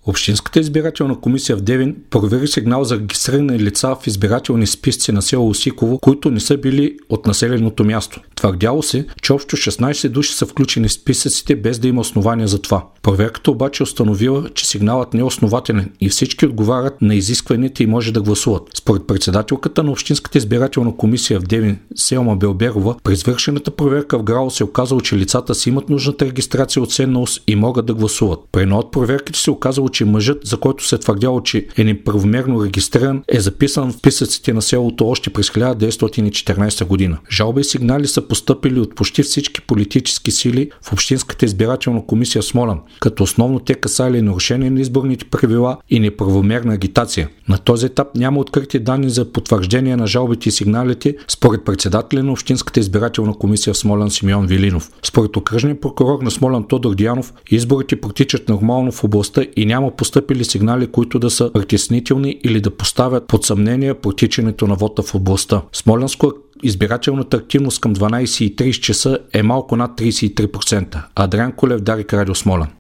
Общинската избирателна комисия в Девин провери сигнал за регистрирани лица в избирателни списъци на село Осиково, които не са били от населеното място. Твърдяло се, че общо 16 души са включени в списъците без да има основания за това. Проверката обаче установила, че сигналът не е основателен и всички отговарят на изискванията и може да гласуват. Според председателката на Общинската избирателна комисия в Девин Селма Белберова, при извършената проверка в ГРАО се оказало, че лицата си имат нужната регистрация от СЕН-НАУС и могат да гласуват. При едно от проверките се оказало, че мъжът, за който се твърдяло, че е неправомерно регистриран, е записан в списъците на селото още през 1914 година. Жалби и сигнали са постъпили от почти всички политически сили в Общинската избирателна комисия в Смолян, като основно те касали нарушение на изборните правила и неправомерна агитация. На този етап няма открити данни за потвърждение на жалбите и сигналите, според председателя на Общинската избирателна комисия в Смолян Симеон Вилинов. Според окръжния прокурор на Смолян Тодор Диянов, изборите протичат нормално в областта и няма постъпили сигнали, които да са притеснителни или да поставят под съмнение протичането на вота в областта. Смолянско избирателната активност към 12:30 часа е малко над 33%. Адриан Колев, Дарик, Радио Смолян.